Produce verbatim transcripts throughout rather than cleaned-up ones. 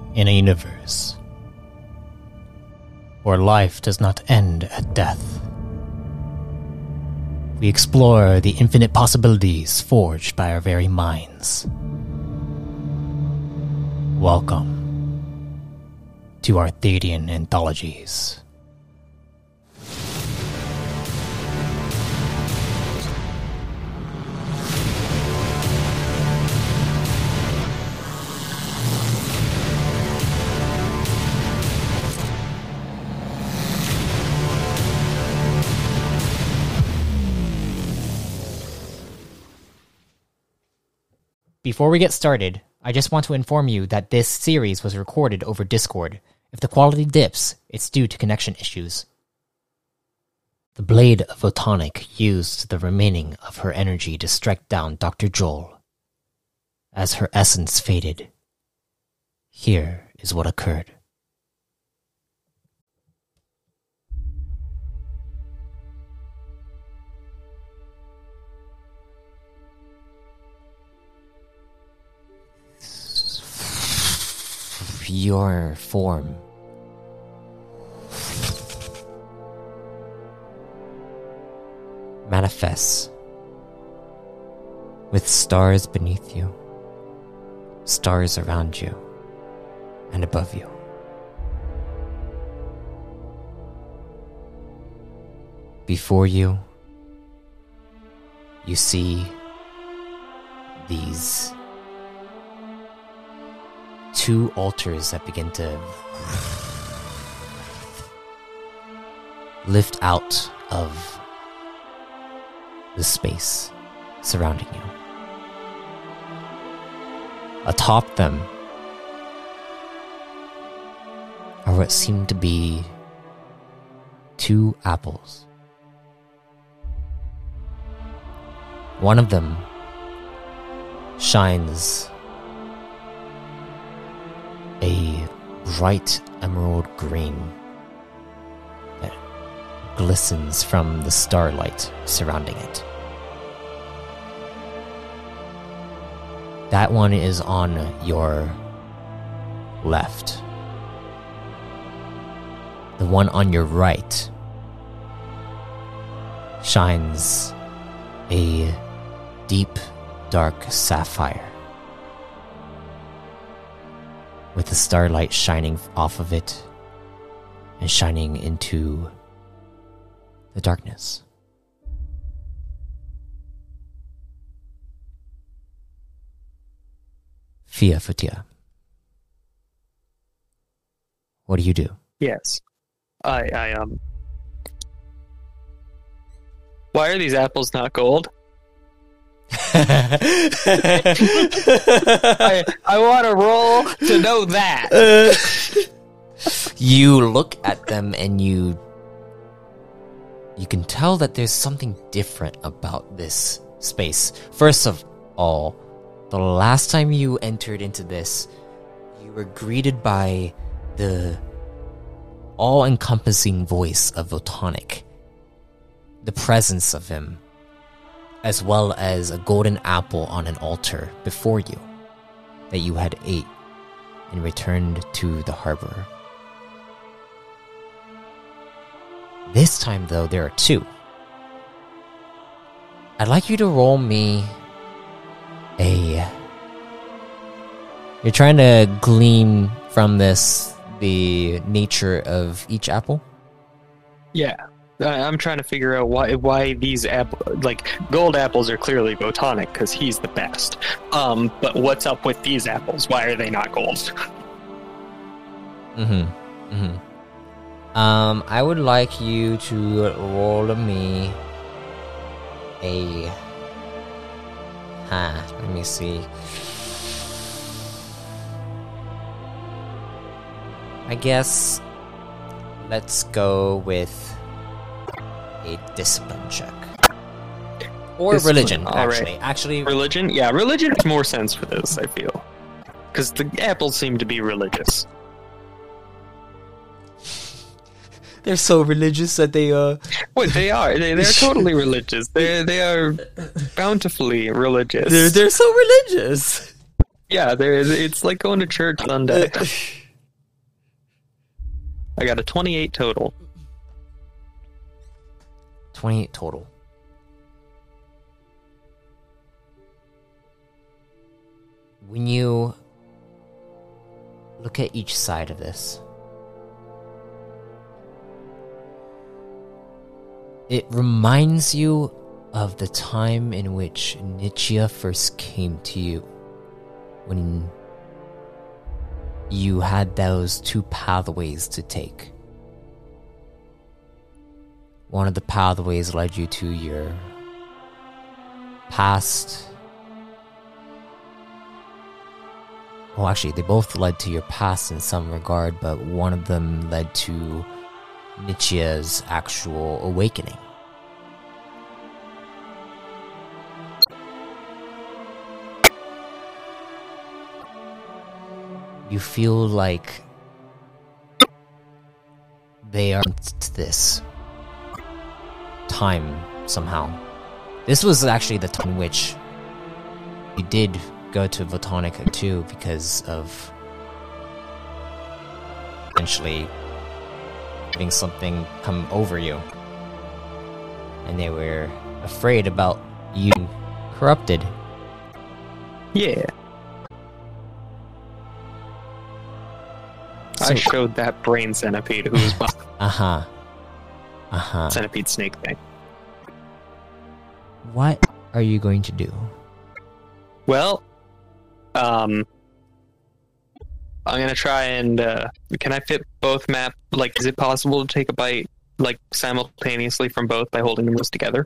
in a universe where life does not end at death. We explore the infinite possibilities forged by our very minds. Welcome to Arthadian Anthologies. Before we get started, I just want to inform you that this series was recorded over Discord. If the quality dips, it's due to connection issues. The Blade of Photonic used the remaining of her energy to strike down Doctor Joel. As her essence faded, here is what occurred. Your form manifests with stars beneath you, stars around you, and above you. Before you, you see these two altars that begin to lift out of the space surrounding you. Atop them are what seem to be two apples. One of them shines a bright emerald green that glistens from the starlight surrounding it. That one is on your left. The one on your right shines a deep, dark sapphire, with the starlight shining off of it and shining into the darkness. Fia Fatia, what do you do? Yes. I, I, um... Why are these apples not gold? I, I want to roll to know that. Uh, you look at them and you you can tell that there's something different about this space. First of all, the last time you entered into this, you were greeted by the all-encompassing voice of Photonic, the presence of him, as well as a golden apple on an altar before you that you had ate and returned to the harbor. This time, though, there are two. I'd like you to roll me a... You're trying to glean from this the nature of each apple? Yeah. I'm trying to figure out why why these apple like gold apples are clearly Photonic because he's the best. Um, but what's up with these apples? Why are they not gold? Mm-hmm. Mm-hmm. Um, I would like you to roll me a. Huh. Let me see. I guess let's go with a discipline check. Or discipline, religion, actually. Right. Actually, religion? Yeah, religion makes more sense for this, I feel. Because the apples seem to be religious. They're so religious that they, uh... Wait, they are. They, they're totally religious. They they are bountifully religious. They're, they're so religious. Yeah, they're, it's like going to church Sunday. I got a twenty-eight total. twenty-eight total. When you look at each side of this, it reminds you of the time in which Nichia first came to you, when you had those two pathways to take. One of the pathways led you to your past. Well, actually, they both led to your past in some regard, but one of them led to Nichia's actual awakening. You feel like they are to this time somehow. This was actually the time in which you did go to Botanica too, because of eventually having something come over you, and they were afraid about you corrupted. Yeah. So, I showed that brain centipede who was behind uh-huh. Uh-huh. centipede snake thing. What are you going to do? Well, um, I'm gonna try and, uh, can I fit both map, like, is it possible to take a bite, like, simultaneously from both by holding them together?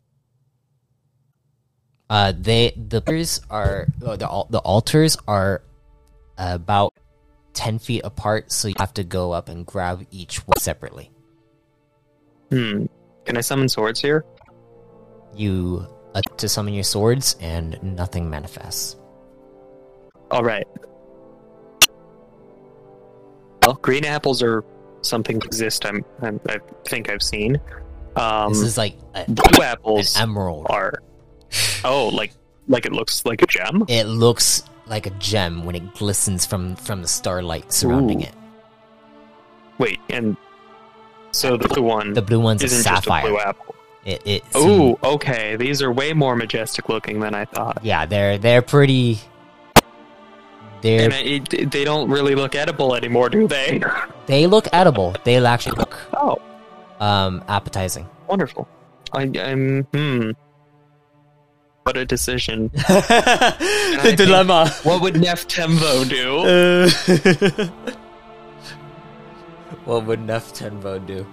Uh, they, the altars are, uh, the, al- the altars are about ten feet apart, so you have to go up and grab each one separately. Hmm. Can I summon swords here? You attempt to summon your swords, and nothing manifests. Alright. Well, green apples are something that exist, I'm, I'm, I think I've seen. Um, This is like a, blue an apples emerald. are... Oh, like, like it looks like a gem? It looks like a gem when it glistens from, from the starlight surrounding Ooh. it. Wait, and... So the blue one The blue one's a isn't sapphire. just a blue apple. It, it Oh, okay. These are way more majestic looking than I thought. yeah, they're they're pretty. They're And it, it- they don't really look edible anymore, do they? they look edible. They actually look Oh, um appetizing. wonderful. I, I'm hmm. What a decision. The dilemma. What would Neftemvo do? Uh, what would Neftenvo do?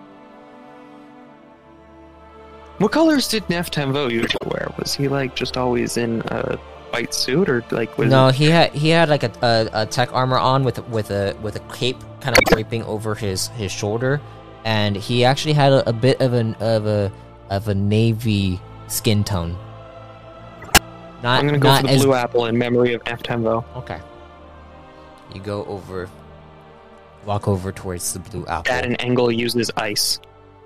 What colors did Neftemvo usually wear? Was he like just always in a white suit, or like was No, he had he had like a, a, a tech armor on with with a with a cape kind of draping over his, his shoulder, and he actually had a, a bit of an of a of a navy skin tone. Not I'm gonna go not for the as blue apple in memory of Neftemvo. okay. You go over, walk over towards the blue apple. That an angle uses ice.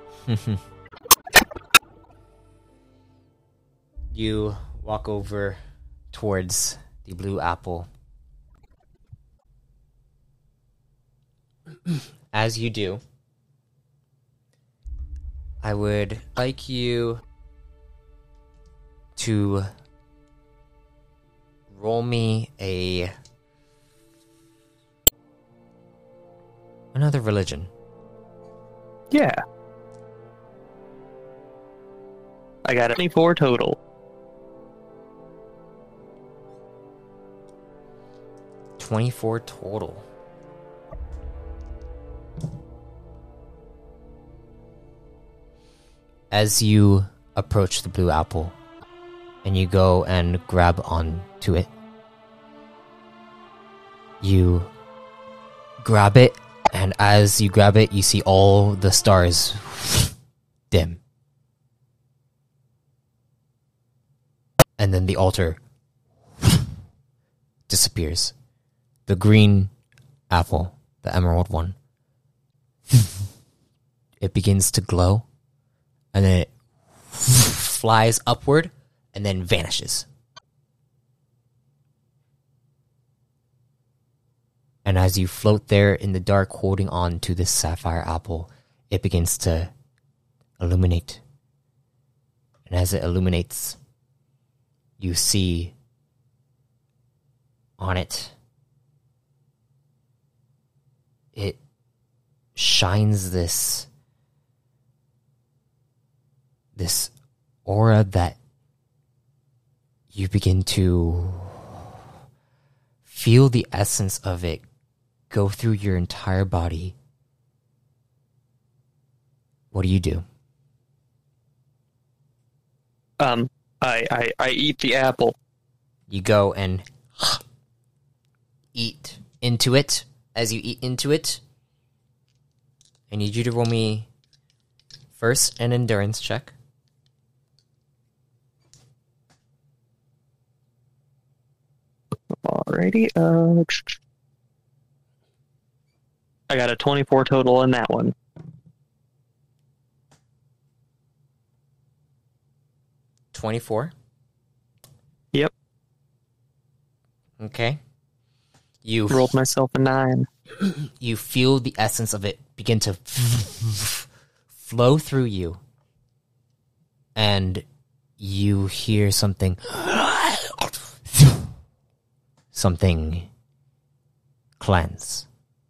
You walk over towards the blue apple. As you do, I would like you to roll me a another religion. Yeah. I got twenty-four total. twenty-four total. As you approach the blue apple and you go and grab onto it, you grab it, and as you grab it, you see all the stars dim. And then the altar disappears. The green apple, the emerald one, it begins to glow, and then it flies upward and then vanishes. And as you float there in the dark, holding on to this sapphire apple, it begins to illuminate. And as it illuminates, you see on it, it shines this, this aura that you begin to feel the essence of it go through your entire body. What do you do? Um, I, I, I eat the apple. You go and eat into it. As you eat into it, I need you to roll me first an endurance check. Alrighty. Uh, I got a twenty-four total in that one. twenty-four? Yep. Okay. You rolled myself a nine. You feel the essence of it begin to flow through you. And you hear something something cleanse.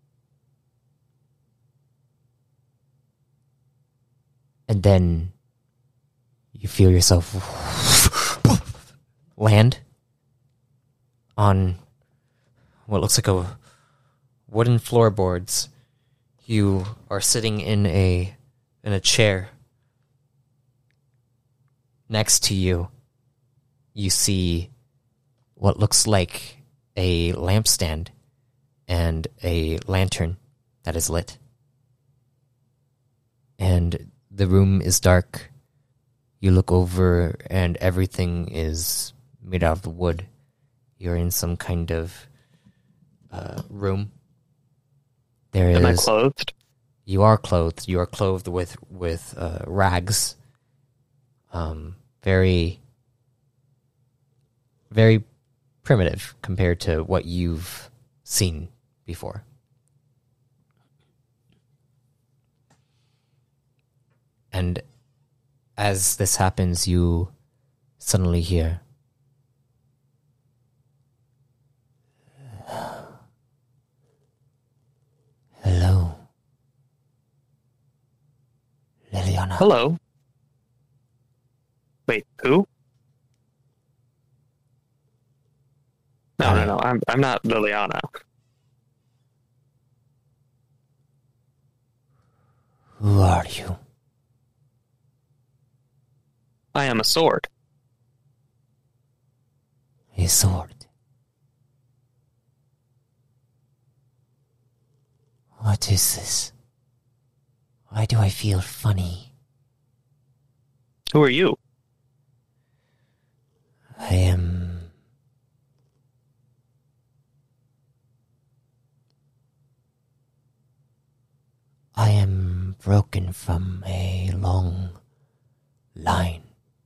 And then you feel yourself land on what looks like a wooden floorboards. You are sitting in a in a chair. Next to you, you see what looks like a lampstand and a lantern that is lit. And the room is dark. You look over and everything is made out of wood. You're in some kind of uh, room. There Am is, I clothed? You are clothed. You are clothed with with uh, rags. Um, very, very primitive compared to what you've seen before. And as this happens, you suddenly hear, "Hello, Liliana." Hello. Wait, who? No, no, no. I'm I'm not Liliana. Who are you? I am a sword. A sword. What is this? Why do I feel funny? Who are you? I am... I am broken from a long line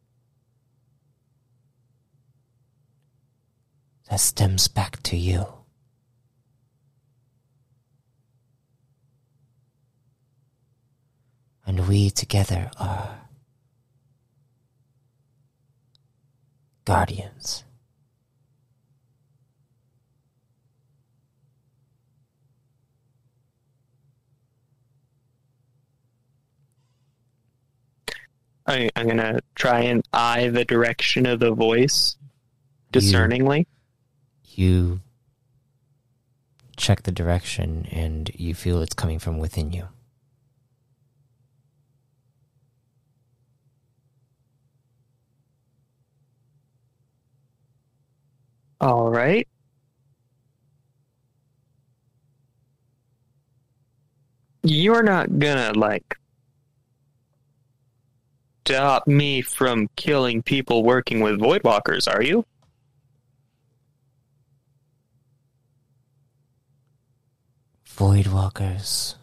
that stems back to you. And we together are guardians. I, I'm gonna try and eye the direction of the voice discerningly. You, you check the direction and you feel it's coming from within you. All right. You're not gonna, like, stop me from killing people working with Voidwalkers, are you? Voidwalkers.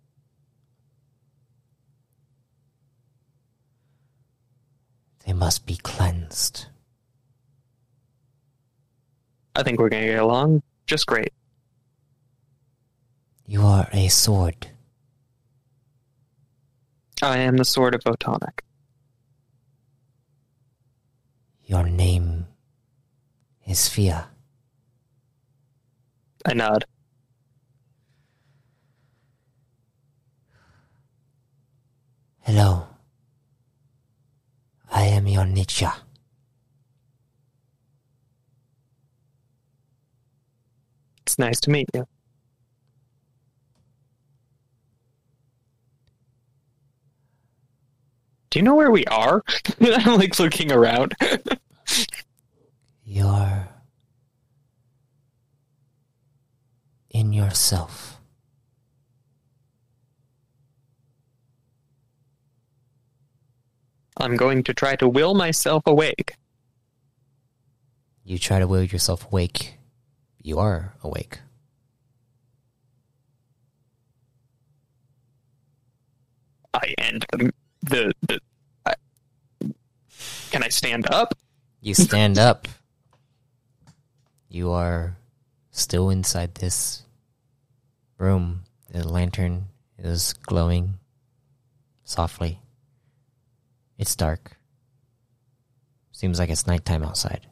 They must be cleansed. I think we're gonna get along just great. You are a sword. I am the Sword of Otonic. Your name is Fia. I nod. Hello. I am your Nietzsche. It's nice to meet you. Do you know where we are? I'm like looking around. You're in yourself. I'm going to try to will myself awake. You try to will yourself awake. You are awake. I end the the. the I, can I stand up? You stand up. You are still inside this room. The lantern is glowing softly. It's dark. Seems like it's nighttime outside.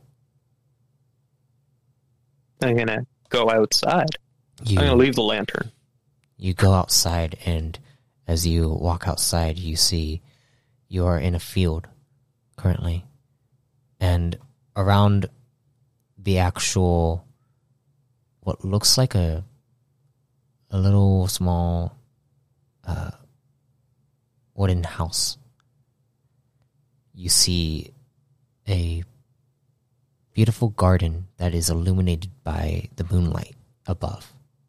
I'm gonna go outside. You, I'm gonna leave the lantern. You go outside, and as you walk outside, you see you are in a field currently. And around the actual, what looks like a a little small uh, wooden house, you see a beautiful garden that is illuminated by the moonlight above.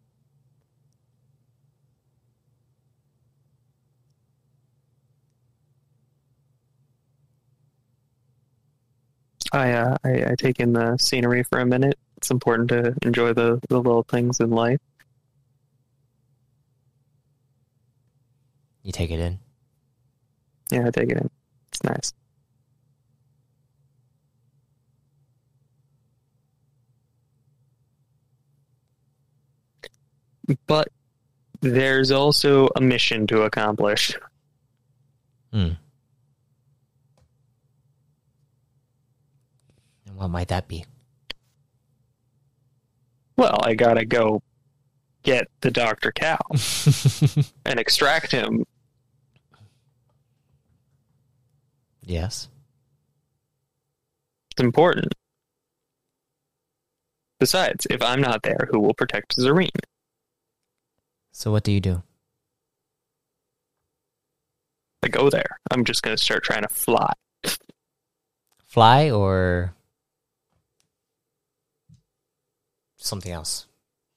I, uh, I I take in the scenery for a minute. It's important to enjoy the, the little things in life. You take it in. Yeah, I take it in. It's nice. But there's also a mission to accomplish. Hmm. And what might that be? Well, I gotta go get the Doctor Cow and extract him. Yes. It's important. Besides, if I'm not there, who will protect Zareen? So what do you do? I go there. I'm just gonna start trying to fly. Fly or something else?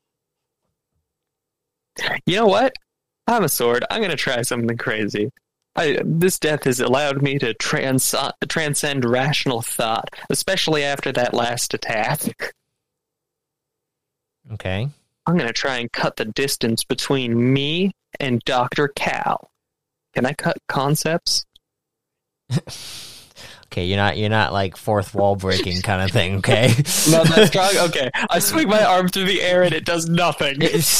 You know what? I'm a sword. I'm gonna try something crazy. I, this death has allowed me to trans- transcend rational thought, especially after that last attack. Okay. I'm going to try and cut the distance between me and Doctor Cal. Can I cut concepts? Okay, you're not you're not like fourth wall breaking kind of thing, okay? No, that's strong. Okay, I swing my arm through the air and it does nothing.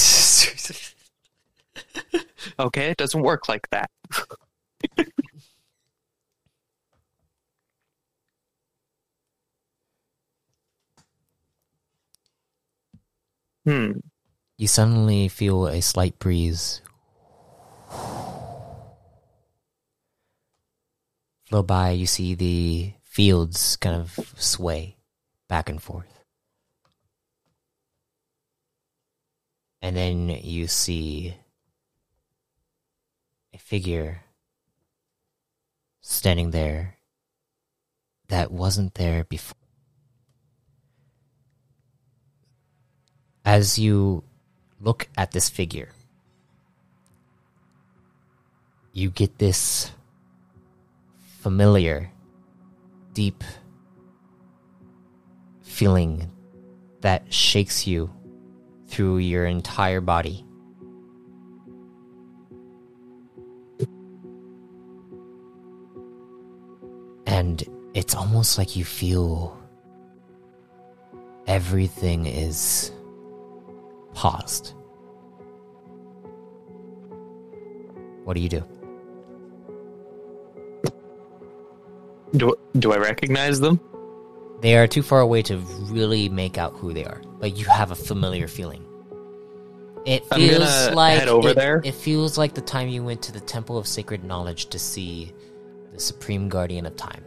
Okay, it doesn't work like that. hmm. You suddenly feel a slight breeze flow by. You see the fields kind of sway back and forth. And then you see a figure standing there that wasn't there before. As you look at this figure, you get this familiar, deep feeling that shakes you through your entire body. And it's almost like you feel everything is paused. What do you do? Do do I recognize them? They are too far away to really make out who they are, but you have a familiar feeling. It I'm feels gonna like head over it, there. It feels like the time you went to the Temple of Sacred Knowledge to see the Supreme Guardian of Time.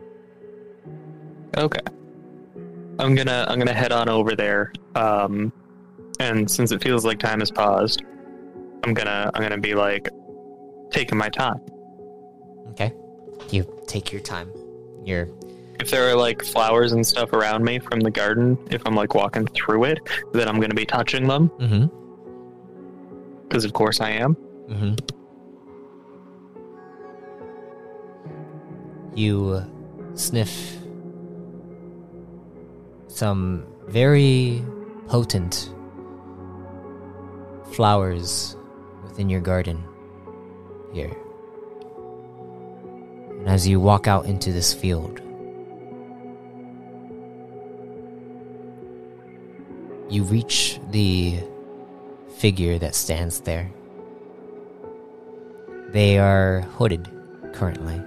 Okay. I'm gonna I'm gonna head on over there. Um, and since it feels like time has paused, I'm gonna I'm gonna be like taking my time. Okay. You take your time. You're If there are like flowers and stuff around me from the garden, if I'm like walking through it, then I'm gonna be touching them. Mm-hmm. Because of course I am. Mm-hmm. You sniff some very potent flowers within your garden here. And as you walk out into this field, you reach the figure that stands there. They are hooded currently,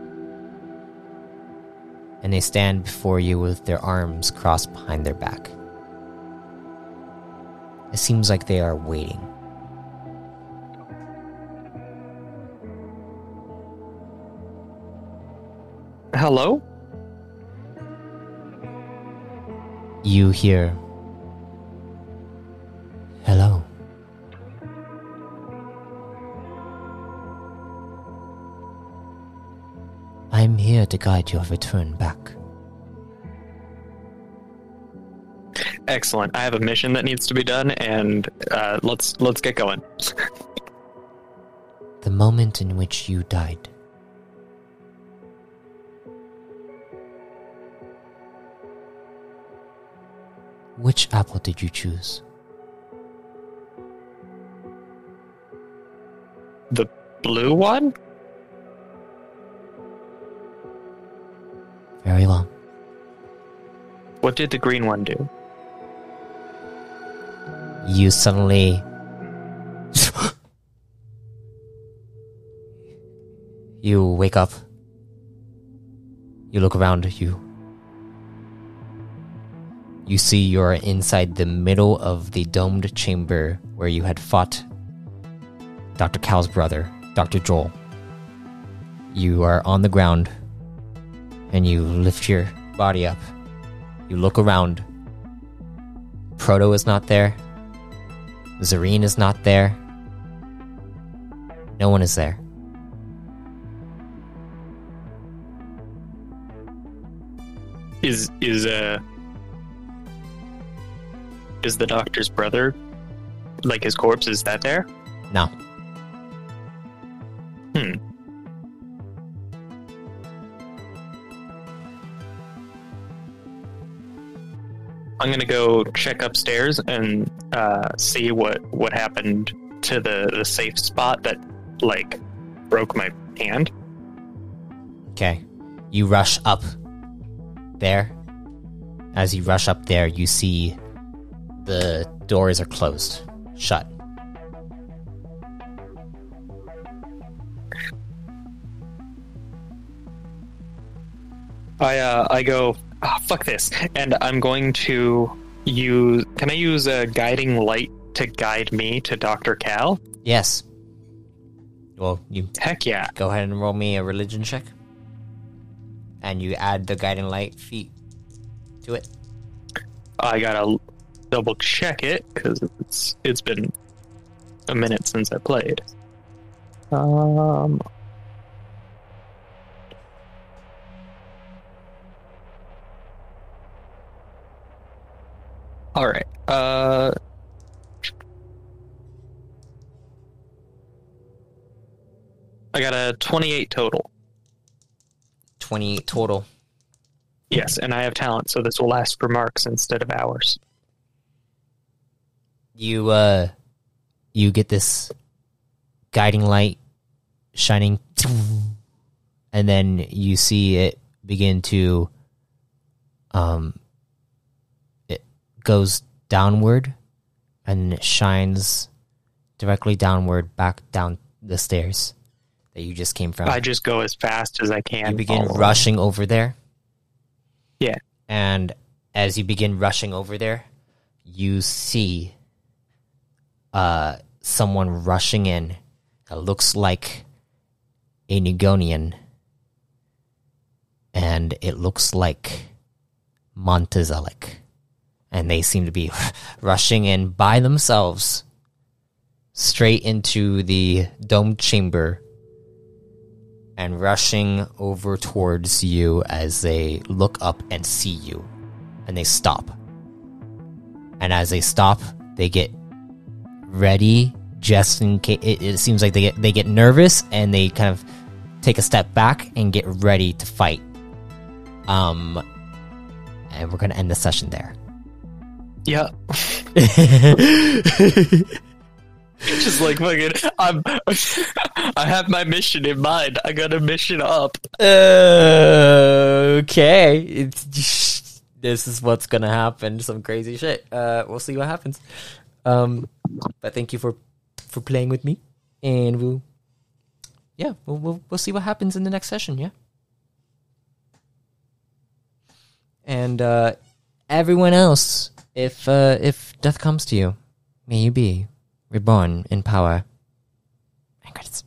and they stand before you with their arms crossed behind their back. It seems like they are waiting. Hello? You hear, "Hello." I'm here to guide your return back. Excellent. I have a mission that needs to be done, and uh, let's let's get going. The moment in which you died. Which apple did you choose? The blue one? Very well. What did the green one do? You suddenly... you wake up. You look around you. You see you're inside the middle of the domed chamber where you had fought Doctor Cal's brother, Doctor Joel. You are on the ground, and you lift your body up. You look around. Proto is not there. Zareen is not there. No one is there. Is is uh is the doctor's brother, like his corpse, is that there? No. Hmm. I'm gonna go check upstairs and uh, see what what happened to the the safe spot that like broke my hand. Okay. You rush up there. As you rush up there, you see the doors are closed, shut. I uh, I go, oh, fuck this, and I'm going to use. Can I use a guiding light to guide me to Doctor Cal? Yes. Well, you Heck yeah! go ahead and roll me a religion check. And you add the guiding light feat to it. I gotta double check it because it's it's been a minute since I played. Um. All right. Uh. I got a twenty-eight total. twenty-eight total. Yes, and I have talent, so this will last for marks instead of hours. You, uh, you get this guiding light shining, and then you see it begin to, um, it goes downward, and it shines directly downward back down the stairs that you just came from. I just go as fast as I can. You begin follow. rushing over there. Yeah. And as you begin rushing over there, you see uh, someone rushing in that looks like a Nugonian. And it looks like Montezelic. And they seem to be rushing in by themselves straight into the domed chamber and rushing over towards you as they look up and see you. And they stop. And as they stop, they get ready just in case. It, it seems like they get, they get nervous and they kind of take a step back and get ready to fight. Um, and we're going to end the session there. Yeah. Just like fucking, I'm, I have my mission in mind. I got a mission up. Uh, okay. It's, this is what's going to happen. Some crazy shit. Uh, we'll see what happens. Um, but thank you for, for playing with me. And we'll, yeah, we'll, we'll, we'll see what happens in the next session. Yeah. And, uh, everyone else, if, uh, if death comes to you, may you be reborn in power. And credits.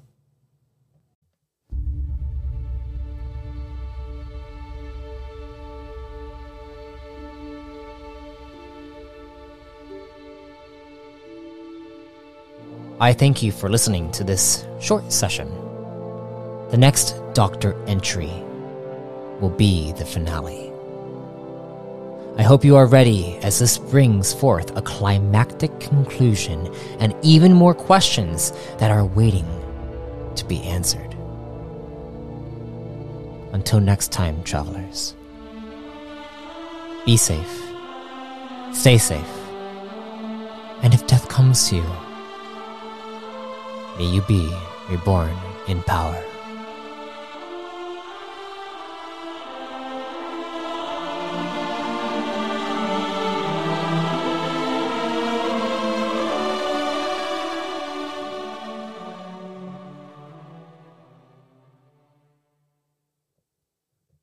I thank you for listening to this short session. The next Doctor Entry will be the finale. I hope you are ready as this brings forth a climactic conclusion and even more questions that are waiting to be answered. Until next time, travelers, be safe, stay safe, and if death comes to you, may you be reborn in power.